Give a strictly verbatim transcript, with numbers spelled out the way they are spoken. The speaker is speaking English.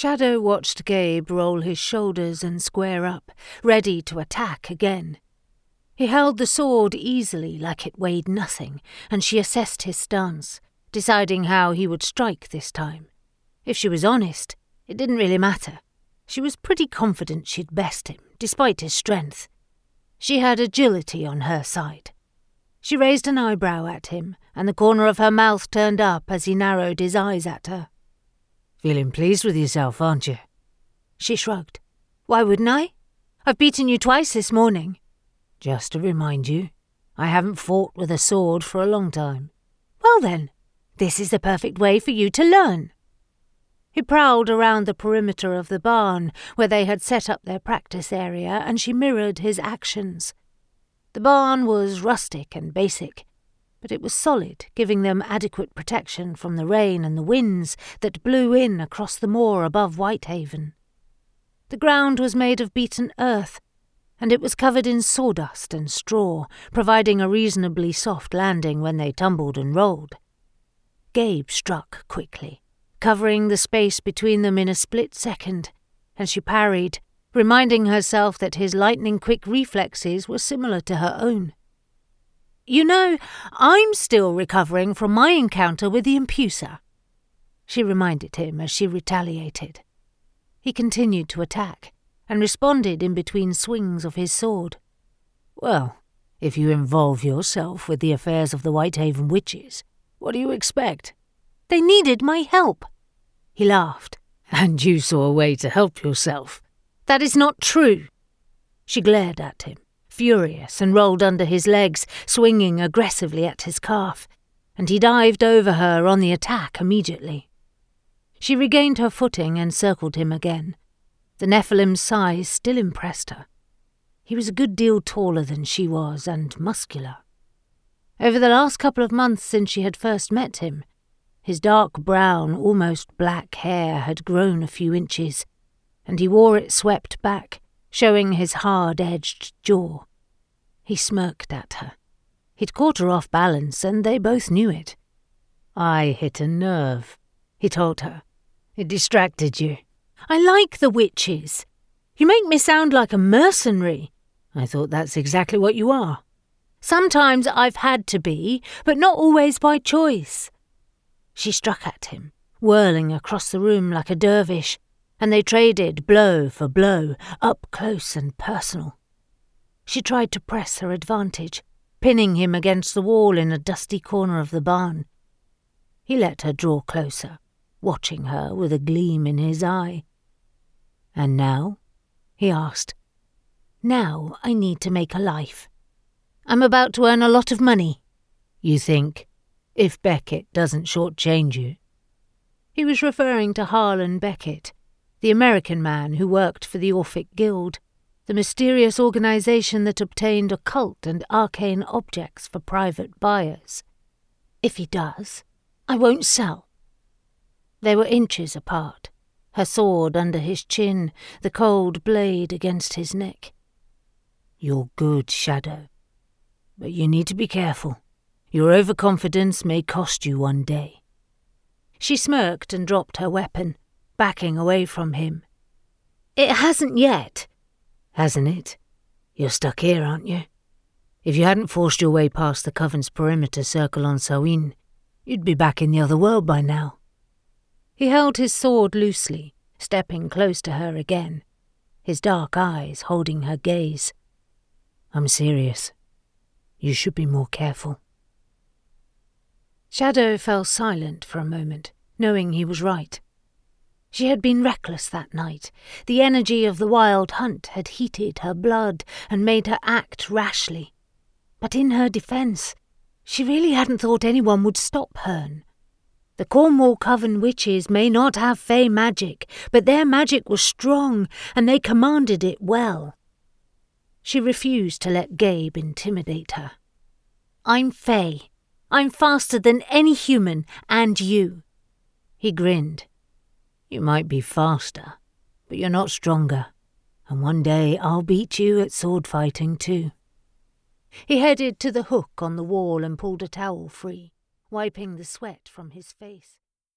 Shadow watched Gabe roll his shoulders and square up, ready to attack again. He held the sword easily like it weighed nothing, and she assessed his stance, deciding how he would strike this time. If she was honest, it didn't really matter. She was pretty confident she'd best him, despite his strength. She had agility on her side. She raised an eyebrow at him, and the corner of her mouth turned up as he narrowed his eyes at her. "Feeling pleased with yourself, aren't you?" She shrugged. "Why wouldn't I? I've beaten you twice this morning." "Just to remind you, I haven't fought with a sword for a long time." "Well then, this is the perfect way for you to learn." He prowled around the perimeter of the barn, where they had set up their practice area, and she mirrored his actions. The barn was rustic and basic, but it was solid, giving them adequate protection from the rain and the winds that blew in across the moor above Whitehaven. The ground was made of beaten earth, and it was covered in sawdust and straw, providing a reasonably soft landing when they tumbled and rolled. Gabe struck quickly, covering the space between them in a split second, and she parried, reminding herself that his lightning-quick reflexes were similar to her own. "You know, I'm still recovering from my encounter with the Impuser," she reminded him as she retaliated. He continued to attack, and responded in between swings of his sword. "Well, if you involve yourself with the affairs of the Whitehaven witches, what do you expect?" "They needed my help." He laughed. "And you saw a way to help yourself." "That is not true." She glared at him, furious, and rolled under his legs, swinging aggressively at his calf, and he dived over her on the attack immediately. She regained her footing and circled him again. The Nephilim's size still impressed her. He was a good deal taller than she was, and muscular. Over the last couple of months since she had first met him, his dark brown, almost black hair had grown a few inches, and he wore it swept back, showing his hard-edged jaw. He smirked at her. He'd caught her off balance, and they both knew it. "I hit a nerve," he told her. "It distracted you." "I like the witches. You make me sound like a mercenary." "I thought that's exactly what you are." "Sometimes I've had to be, but not always by choice." She struck at him, whirling across the room like a dervish, and they traded blow for blow, up close and personal. She tried to press her advantage, pinning him against the wall in a dusty corner of the barn. He let her draw closer, watching her with a gleam in his eye. "And now?" he asked. "Now I need to make a life. I'm about to earn a lot of money." "You think? If Beckett doesn't shortchange you?" He was referring to Harlan Beckett, the American man who worked for the Orphic Guild, the mysterious organization that obtained occult and arcane objects for private buyers. "If he does, I won't sell." They were inches apart, her sword under his chin, the cold blade against his neck. "You're good, Shadow. But you need to be careful. Your overconfidence may cost you one day." She smirked and dropped her weapon, backing away from him. "It hasn't yet." "Hasn't it? You're stuck here, aren't you? If you hadn't forced your way past the Coven's perimeter circle on Samhain, you'd be back in the other world by now." He held his sword loosely, stepping close to her again, his dark eyes holding her gaze. "I'm serious. You should be more careful." Shadow fell silent for a moment, knowing he was right. She had been reckless that night. The energy of the wild hunt had heated her blood and made her act rashly. But in her defence, she really hadn't thought anyone would stop Hearn. The Cornwall Coven witches may not have fey magic, but their magic was strong, and they commanded it well. She refused to let Gabe intimidate her. "I'm fey. I'm faster than any human, and you." He grinned. "You might be faster, but you're not stronger, and one day I'll beat you at sword fighting too." He headed to the hook on the wall and pulled a towel free, wiping the sweat from his face.